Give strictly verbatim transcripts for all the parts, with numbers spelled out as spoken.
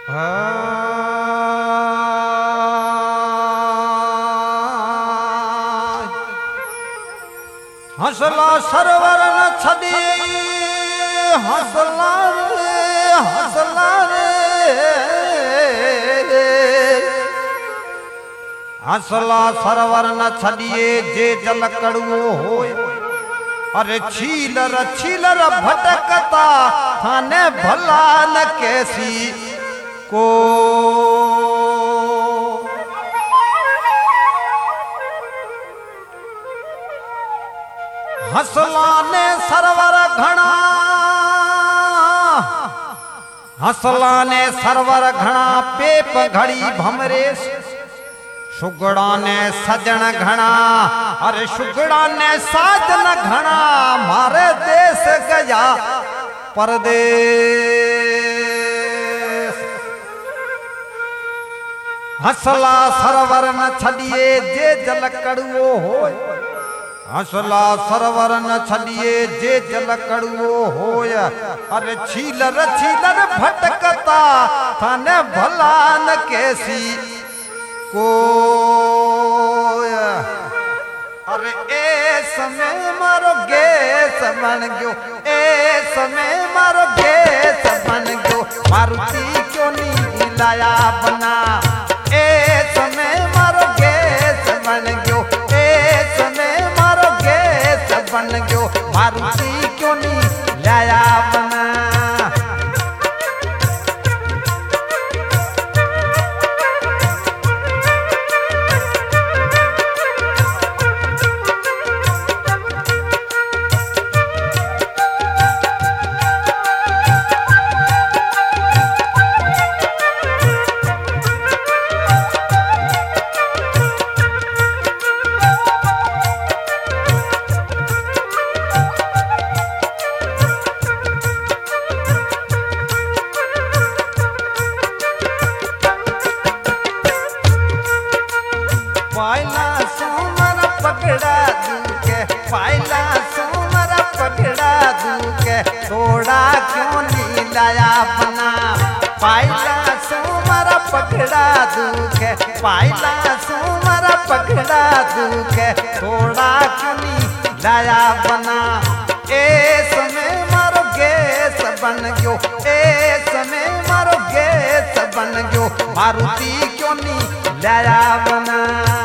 हंसला सरवर न छदी हंसला रे हंसला रे हंसला सरवर न छदिए जे जल कड़ुओ होय अरे छीलर छीलर भटकता थाने भला न कैसी को हंसला ने सरवर घना हंसला ने सरवर घना पेप घड़ी भमरे सुगड़ा ने सजन घना अरे सुगड़ा ने साजन घना मारे देश गया परदेश हंसला सरवर न छड़िए जे जल कड़ुओ होय हंसला सरवर न छड़िए जे जल कड़ुओ होय अरे छीलर छीलर भटकता थाने भला न कैसी कोय अरे ए समय मारो गैस बन गयो ए समय मारो गैस बन गयो मारुति क्यों नहीं लाया बना ए समय मारो गैस बन गयो ए समय मारो गैस बन गयो मारुति क्यों नहीं लाया बना पायला सोमर पकड़ा दूके पायला सोमर पकड़ा दूके थोड़ा क्यों नहीं लाया बना पायला सोमर पकड़ा दूके पायला सोमर पकड़ा दूके थोड़ा क्यों नहीं लाया बना ए समय मारो गैस बन गयो ए समय मारो गैस बन गयो मारुति क्यों नहीं लाया बना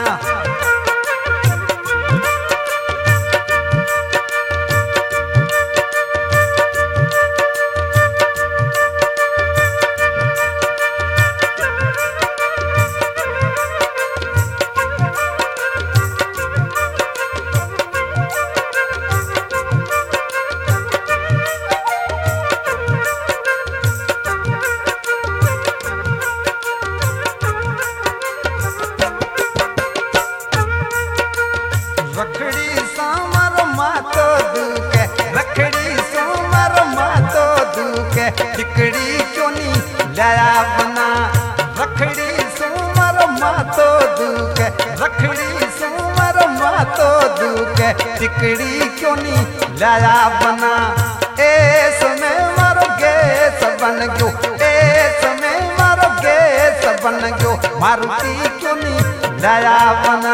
रखड़ी सोमर मातो दूके रखड़ी सोमर मातो दूके टिकड़ी क्यों नहीं लाया बना रखड़ी सोमर मातो दूके रखड़ी सोमर मातो दूके टिकड़ी क्यों नहीं लाया बना ए समय मारो गैस बन गयो ए समय मारो गैस बन गयो मारुति क्यों नहीं लाया बना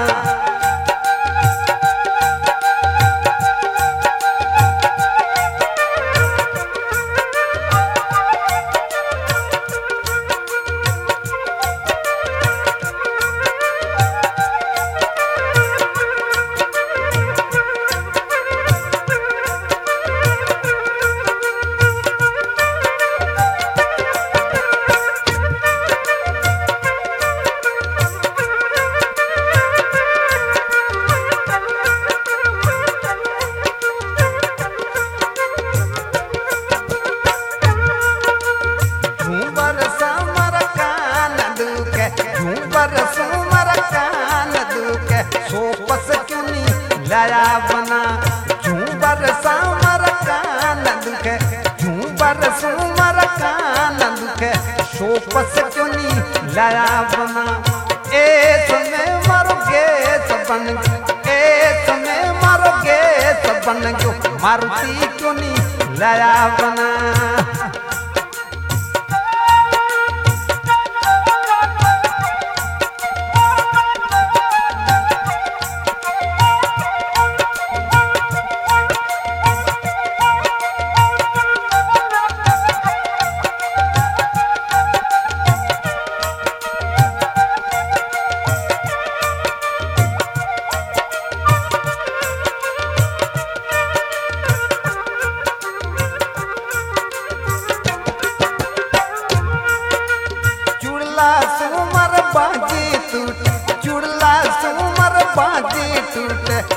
सोपस क्यों नहीं लाया बना झूबर सामर कान दुखे झूबर सुमर कान दुखे सोपस क्यों नहीं लाया बना ए समय मारोगे सबन ए समय मारोगे सबन जो मारुति क्यों नहीं लाया बना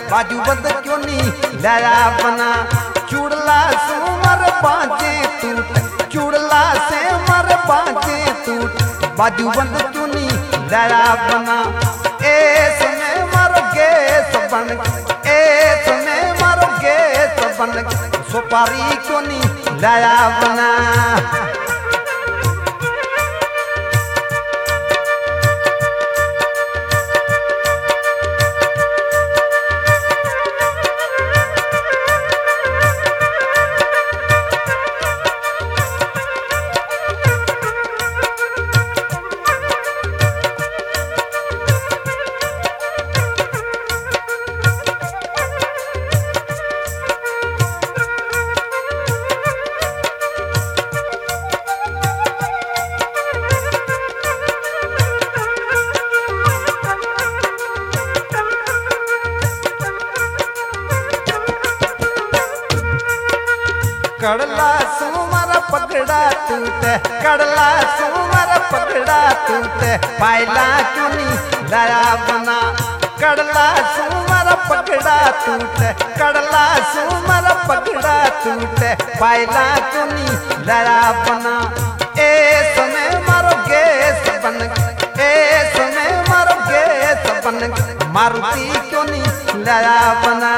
बाजू बंद क्यों नहीं लाया बना चुड़ला से मर बाजे टूट चुड़ला से मर बाजे टूट बाजू बंद क्यों नहीं लाया बना ए समय मरोगे सबन ए समय मरोगे सबन सुपारी क्यों नहीं लाया बना कड़ला सुमर पगड़ा टूटे कड़ला सुमर पगड़ा टूटे पायला क्यों नहीं लाया बना कड़ला सुमर पगड़ा टूटे कड़ला सुमर पगड़ा टूटे पायला क्यों नहीं लाया बना ए समय मरोगे सबन ए समय मरोगे सबन मारुति क्यों नहीं लाया बना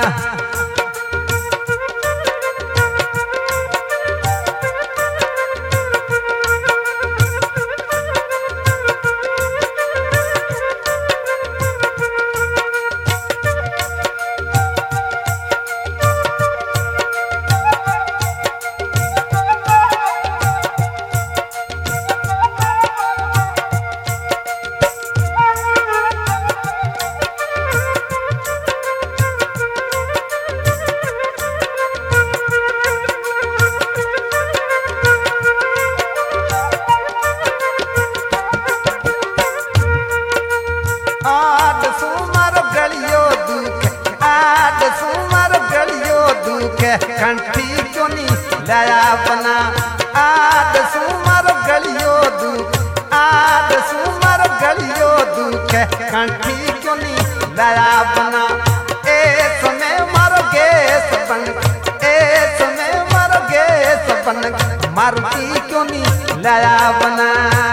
आठ सुमर गलियो दुख आठ सुमर गलियो दुख कंठी क्यों नहीं लाया बना आठ सुमर गलियो दुख आठ सुमर गलियो दुख कंठी क्यों नहीं लाया बना ए समय मरोगे सबन ए समय मरोगे सबन मारुति क्यों नहीं लाया बना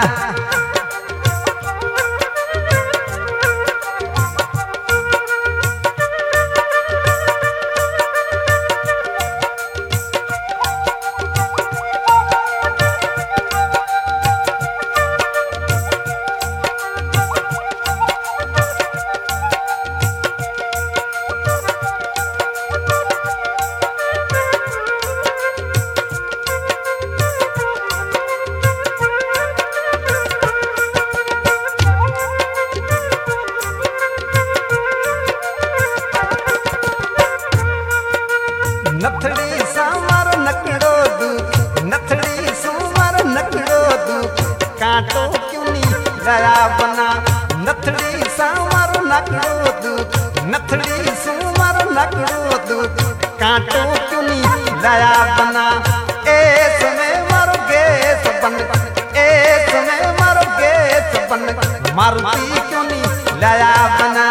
नथड़ी सामर नकड़ो दुख नथड़ी सुमर नकड़ो दुख कांटो क्यों नहीं लाया बना नथड़ी सामर नकड़ो दुख नथड़ी सुमर नकड़ो दुख कांटो क्यों नहीं लाया बना ए समय मरोगे सबन ए समय मरोगे सबन मारुति क्यों नहीं लाया बना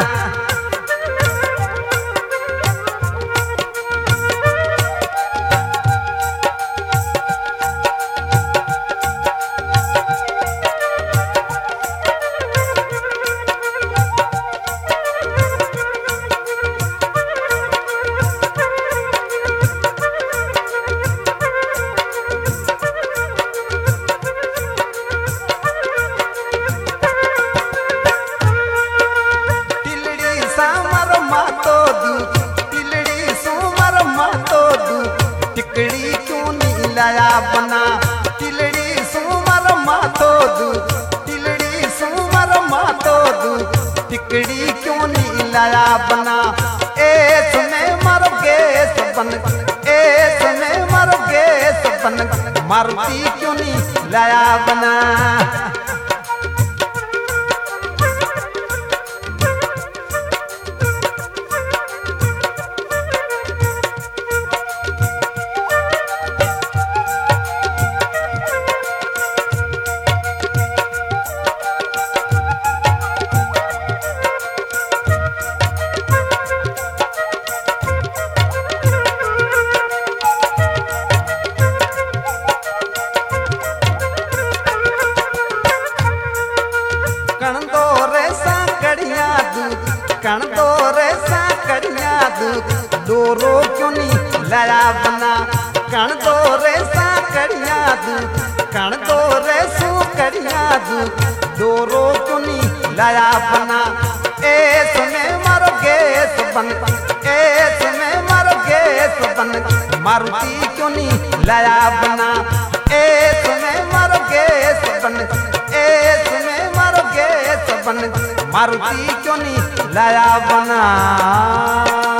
टिकड़ी क्यों नहीं लाया बना टिलड़ी सुमर मातो दूध टिलड़ी सुमर मातो दूध टिकड़ी क्यों नहीं लाया बना ए समय मरोगे सबन ए समय मरोगे सबन मारुति क्यों नहीं लाया बना कण दो रे साकड़िया दूध दोरो क्यों नहीं लाया बना कण दो रे साकड़िया दूध कण दो रे सुकड़िया दूध दोरो क्यों नहीं लाया बना ऐस में मारो गैस बन ऐस में मारो गैस बन मारुति क्यों नहीं लाया बना ऐस में मारो गैस बन ऐस में मारो गैस बन मारुति क्यों नहीं लाया बना।